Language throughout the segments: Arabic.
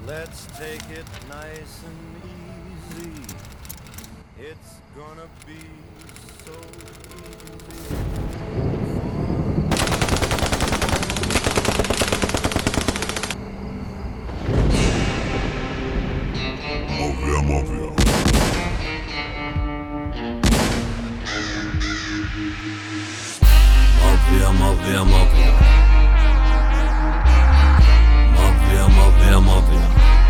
Let's take it nice and easy. It's gonna be so easy. Mafia, mafia. Mafia, mafia, mafia. Mafia, mafia, mafia.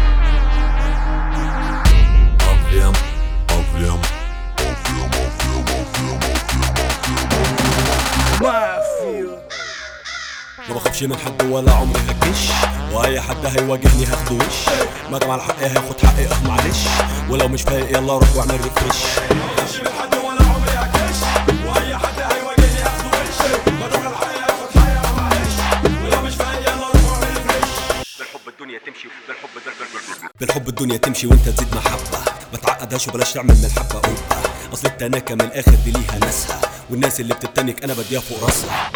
Mafia, mafia. Mafia. ما بخافش من حد ولا عمري هكش، واي حد هيواجهني هاخده وش. ما دام على حقي هاخد حقي معلش، ولو مش فايق يلا روح واعمل ريفرش. ما بخافش من حد ولا عمري هكش، واي حد هيواجهني هاخده وش. ما دام على حقي هاخد حقي معلش، ولو مش فايق يلا روح واعمل ريفرش. بالحب الدنيا تمشي، بالحب الدنيا تمشي وانت تزيد محبة. ما تعقدهاش وبلاش تعمل من الحبة قبة. اصل التناكة من الاخر دي ليها ناسها، والناس اللي بتتنك انا بديها فوق راسها.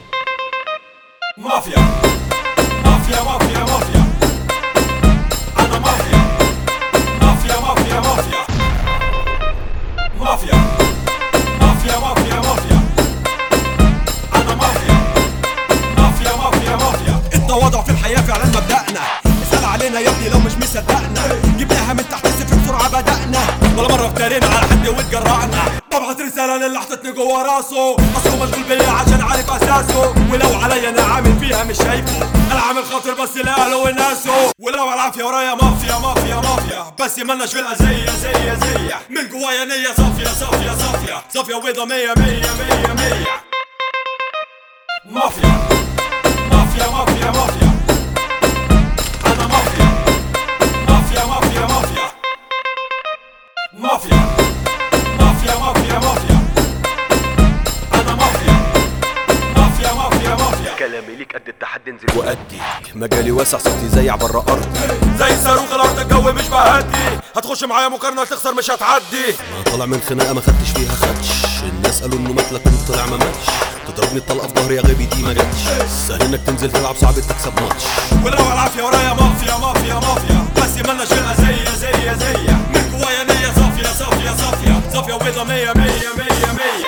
مافيا مافيا مافيا مافيا. انا مافيا مافيا مافيا مافيا. مافيا مافيا مافيا مافيا. انا مافيا مافيا مافيا مافيا. التواضع في الحياة فعلا مبدأنا، اسأل علينا يا ابني لو مش مصدقنا. جبناها من تحت الصفر بسرعة بدأنا، ولا مرة افترينا على حد واتجرأنا. ببعت رسالة للي حطتني جوا راسه، اصله مشغول بيا عشان عارف اساسه. ولو عليا انا عامل فيها مش شايفه، انا عامل خاطر بس لاهله وناسه. ولو على العافية ورايا مافيا مافيا مافيا، بس مالناش في الأذية زي من جوايا نية صافية صافية صافية صافية وبيضة مية مية مية مية. مافيا مافيا مافيا مافيا. انا مافيا مافيا مافيا مافيا. مافيا مافيا مافيا مافيا. انا مافيا مافيا مافيا مافيا. كلامي ليك قد التحدي انزل وأدي مجالي واسع صوتي زي عبر أرض، زي صاروخ الارض الجو مش بهدي. هتخش معايا مقارنة تخسر مش هتعدي. انا طالع من خناقه ما خدتش فيها خدش. الناس قالوا انه مات لكن طلع ما ماتش. تضربني الطلقه في ظهري يا غبي دي ما جاتش. سهل انك تنزل تلعب صعب تكسب ماتش. ولو على العافية ورايا مافيا مافيا مافيا، بس مالناش في الأذية زي من جوايا نية صافية صافية صافية صافية وبيضة مية مية مية مية.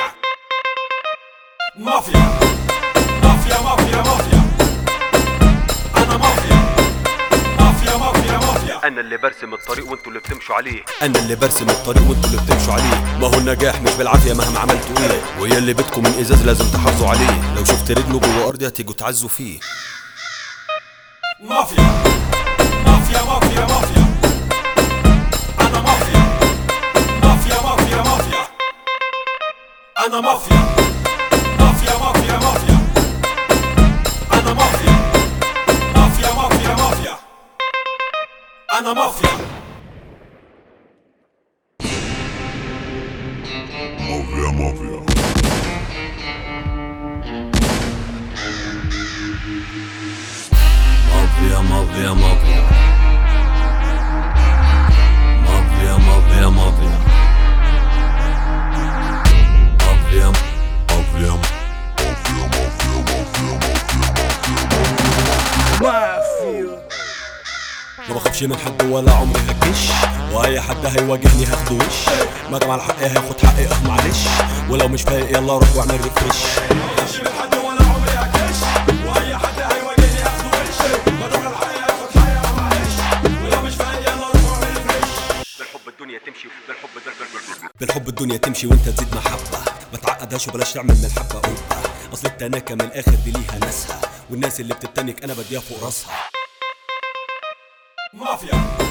مافيا مافيا مافيا مافيا. انا مافيا مافيا مافيا مافيا. انا اللي برسم الطريق وانتوا اللي بتمشوا عليه. انا اللي برسم الطريق وانتوا اللي بتمشوا عليه. ما هو النجاح مش بالعافيه مهما عملتوا ايه، ويا اللي بيتكم من ازاز لازم تحافظوا عليه. لو شفت رجله جوه ارضي هتيجوا تعزوا فيه. مافيا مافيا مافيا مافيا. انا مافيا مافيا مافيا مافيا. انا مافيا مافيا مافيا مافيا. انا مافيا مافيا مافيا مافيا. انا مافيا مافيا مافيا. مافيا مافيا مافيا. مافيا مافيا مافيا. مافيا مافيا. Mafia. ما بخافش من حد ولا عمري هكش، واي حد هيواجهني هاخده وش. ما دام على حقي هاخد حقي معلش، ولو مش فايق يلا روح واعمل ريفرش. ما بخافش من حد ولا عمري هكش، واي حد هيواجهني هاخده وش. ما دام على حقي هاخد حقي معلش، ولو مش فايق يلا روح واعمل ريفرش. بالحب الدنيا تمشي، بالحب الدنيا تمشي وانت تزيد محبة. ما تعقدهاش وبلاش تعمل من الحبة قبة. اصل التناكة من الاخر دي ليها ناسها، والناس اللي بتتنك انا بديها فوق راسها. مافيا